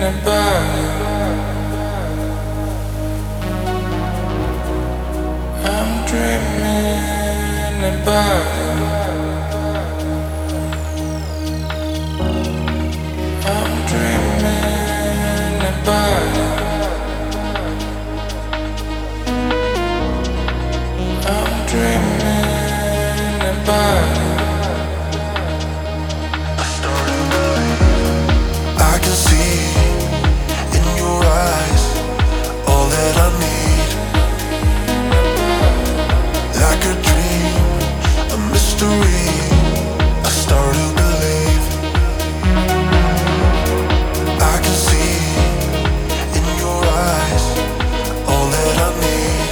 about it. I'm dreaming about it. I'm dreaming about it. I'm dreaming about it. I can see in your eyes all that I need. Like a dream, a mystery, I start to believe. I can see in your eyes all that I need.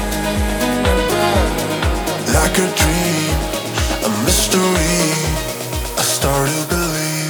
Like a dream, a mystery, I start to believe.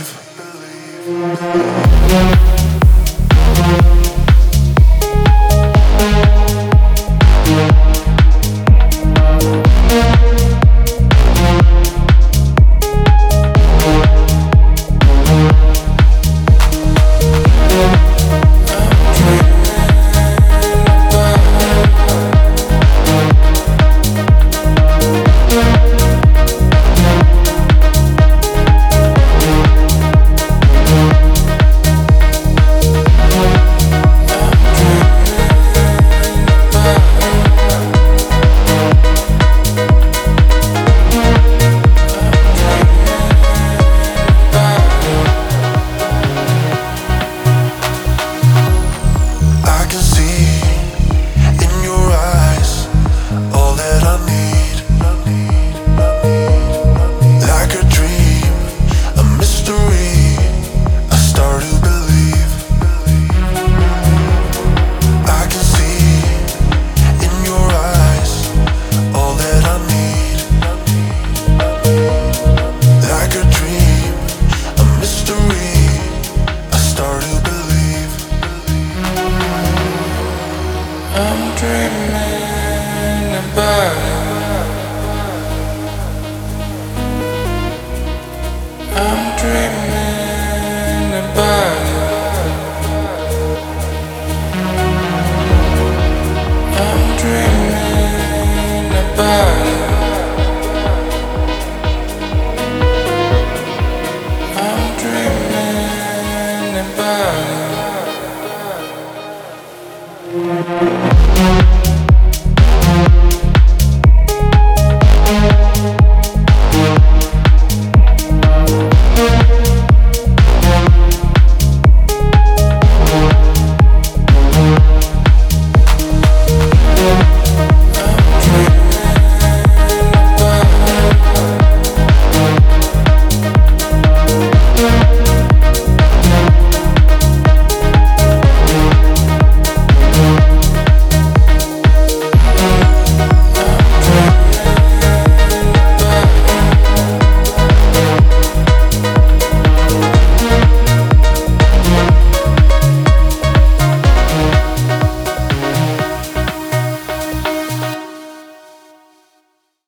I'm dreaming about it. I'm dreaming about it.